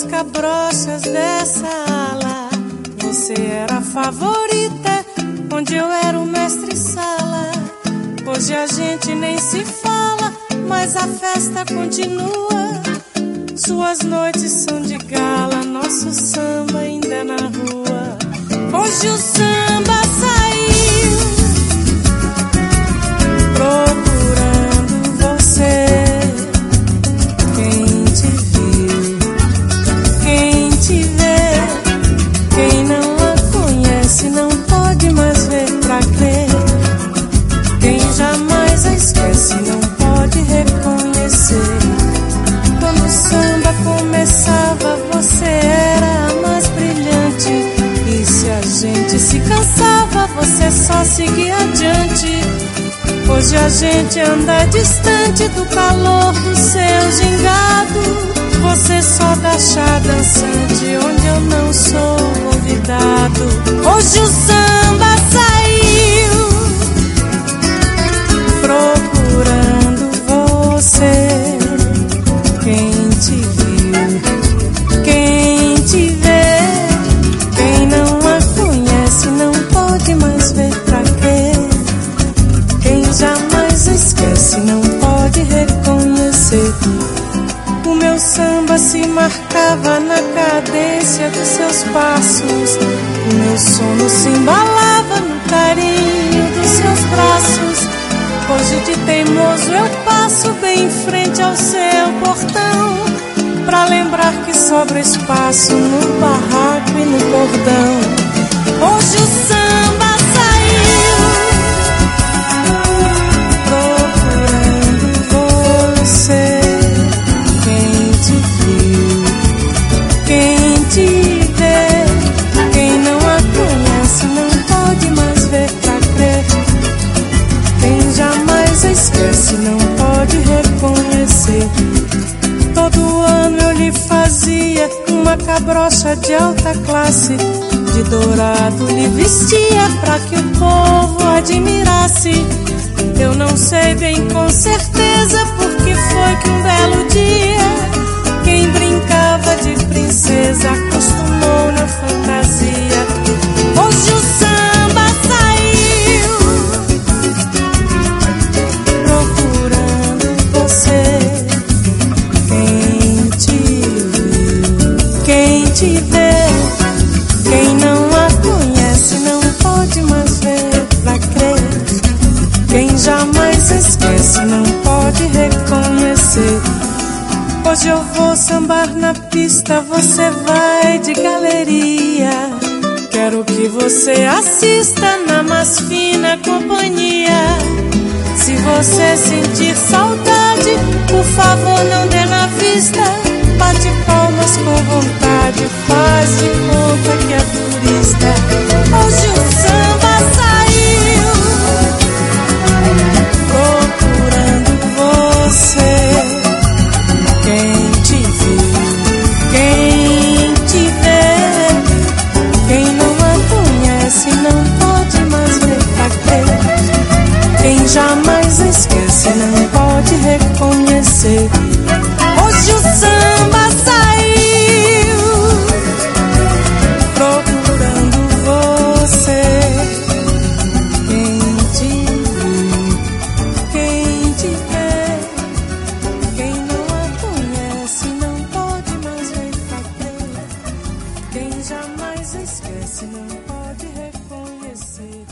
cabrochas dessa ala. Você era a favorita, onde eu era o mestre-sala. Hoje a gente nem se fala, mas a festa continua. Suas noites são de gala, nosso samba ainda é na rua. Hoje o samba saiu procurando você. Quem te viu, quem te vê, quem não a conhece não pode mais ver pra crer. Quem jamais a esquece não pode reconhecer. Quando o samba começava, você era a mais brilhante. E se a gente se cansava, você só seguia adiante. Hoje a gente anda distante do calor do seu gingado. Você só dá chá dançante, onde eu não sou convidado. Hoje o samba saiu procurando você. Quem te viu, quem te vê, quem não a conhece não pode mais ver pra quê. Quem jamais esquece não pode reconhecer. O meu samba se marcava na cadência dos seus passos. O meu sono se embalava no carinho dos seus braços. Hoje de teimoso eu passo bem em frente ao seu portão, pra lembrar que sobra espaço no barraco e no cordão. Hoje o samba saiu procurando você. Quem te viu, quem te vê, quem não a conhece não pode mais ver pra crer. Quem jamais a esquece não pode reconhecer. Todo ano eu lhe fazia uma cabrocha de alta classe. De dourado lhe vestia pra que o povo admirasse. Eu não sei bem com certeza porque foi que um belo dia quem brincava de princesa acostumou na fantasia. Hoje o samba saiu procurando você. Quem te viu, quem te vê, quem não a conhece não pode mais ver pra crer. Quem jamais esquece não pode reconhecer. Hoje eu vou sambar na pista, você vai de galeria. Quero que você assista na mais fina companhia. Se você sentir saudade, por favor não dê na vista. Bate palmas com vontade, faz de conta que é turista. Hoje o samba saiu procurando você. Quem te viu, quem te vê, quem não a conhece não pode mais ver pra crer. Quem jamais esquece não pode reconhecer. Hoje o samba saiu procurando você. Quem te viu, quem te vê, quem não a conhece não pode mais ver pra crer. Quem jamais esquece não pode reconhecer.